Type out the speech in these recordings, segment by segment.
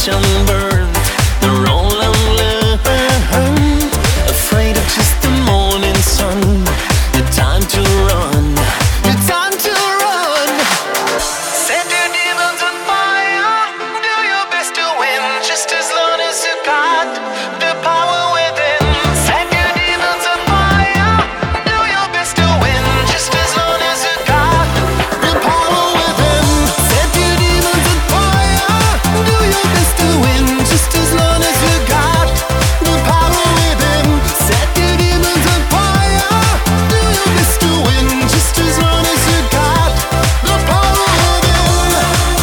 passion burnt, the rolling land, afraid of just the morning sun. The time to run, the time to run. Set your demons on fire, do your best to win, just as long as you got the power within. Set your demons on fire, do your best to win, just as long as you got the power within. Set your demons on fire, do your best to win, just as long as you got the power within. Set your demons on fire, do your best to win, just as long as you got the power within.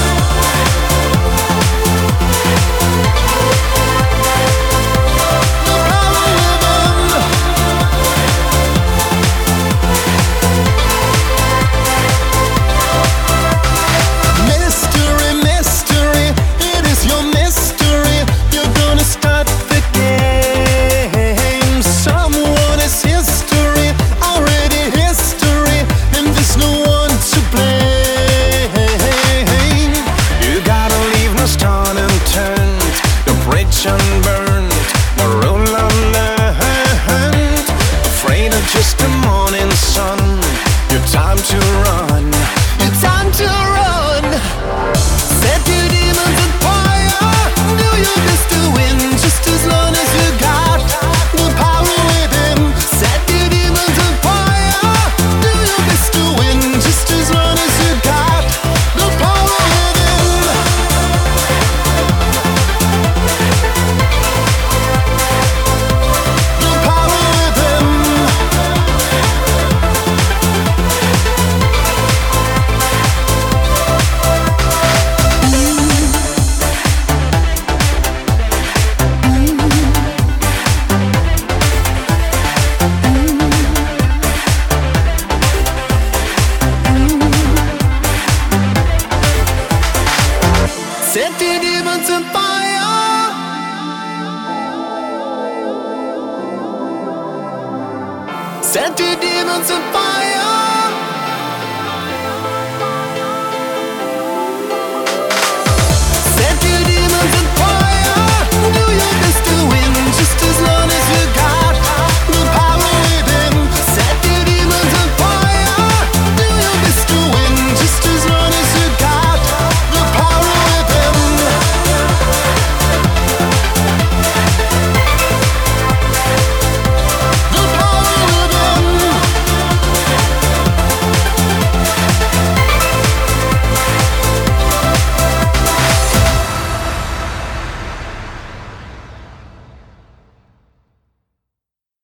The power within. Mystery, mystery, it is your mystery. You're gonna start the game. Someone is history, already history, and there's no one to blame. You gotta leave no stone unturned, the bridge unburned, the rule unlearned. Afraid of just the morning sun. Your time to run, your time to run. Set your demons on fire, do your best to win, just as long as you got the power within. Set your demons on fire, do your best to win, just as long as you got the power within. The power within. Set your demons on fire. Set your demons on fire.